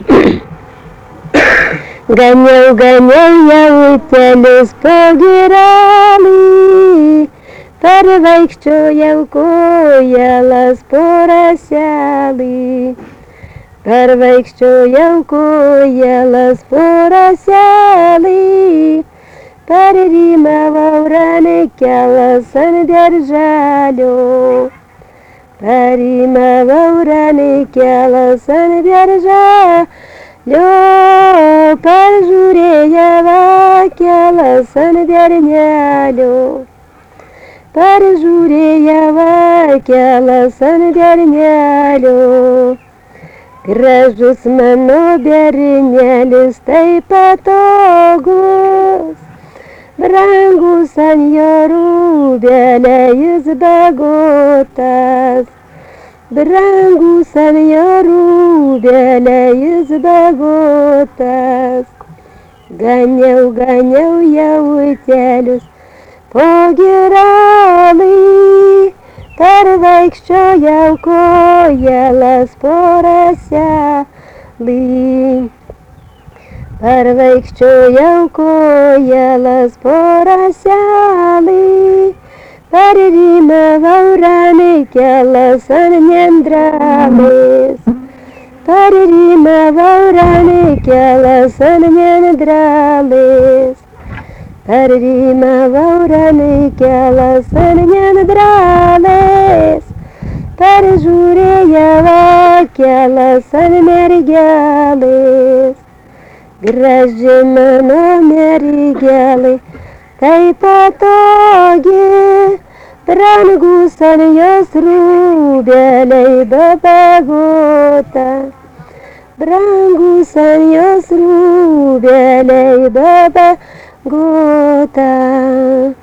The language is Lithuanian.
Ganiau jau utėlius po girelį, pervaikščiojau kojelas po raselį. Pervaikščiojau kojelas po raselį, perrimavau ranikelas ant dirželio. Perrimavau ranikelas ant dirželio, peržiūrėjau akelas ant dernelio. Peržiūrėjau akelas ant dernelio. Gražus mano berinėlis taip patogus, brangus ant jo rūbelė jis bagotas. Brangus ant jo rūbelė jis bagotas. Ganiau jautelius po girelį, pervaikščiojau kojelas po raselį. Pervaikščiojau kojelas po raselį, perrimavau ranikelas ant nendrelės. Perrimavau ranikelas ant nendrelės. Perrimavau ranikelas ant nendrelės. Peržiūrėjau akelas ant mergelės. Graži mano mergelė, taip patogi, brangus ant jos rūbeliai babagota. Brangus ant jos rūbeliai babagota.